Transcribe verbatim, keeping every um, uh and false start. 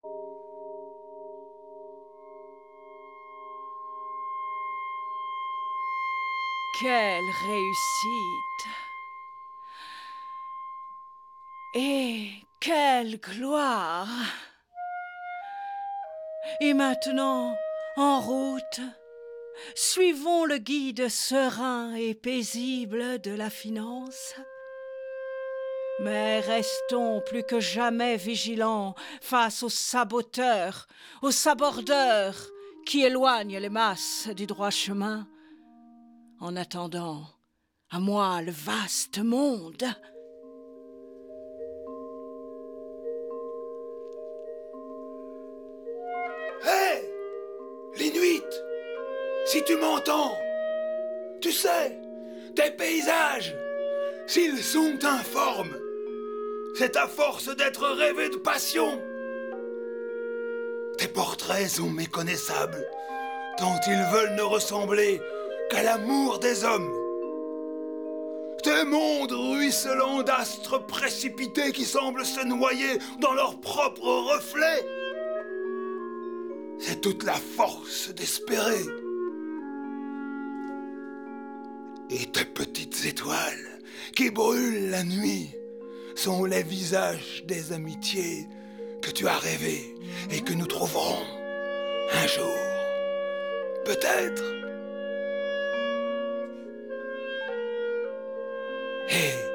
Quelle réussite! Et quelle gloire! Et maintenant, en route, suivons le guide serein et paisible de la finance. Mais restons plus que jamais vigilants face aux saboteurs, aux sabordeurs qui éloignent les masses du droit chemin. En attendant, à moi le vaste monde. Hé, l'Inuit, si tu m'entends, tu sais, tes paysages, s'ils sont informes, c'est à force d'être rêvés de passion. Tes portraits sont méconnaissables, tant ils veulent ne ressembler qu'à l'amour des hommes. Tes mondes ruisselants d'astres précipités qui semblent se noyer dans leurs propres reflets. C'est toute la force d'espérer. Et tes petites étoiles qui brûlent la nuit sont les visages des amitiés que tu as rêvées et que nous trouverons un jour, peut-être. Hey.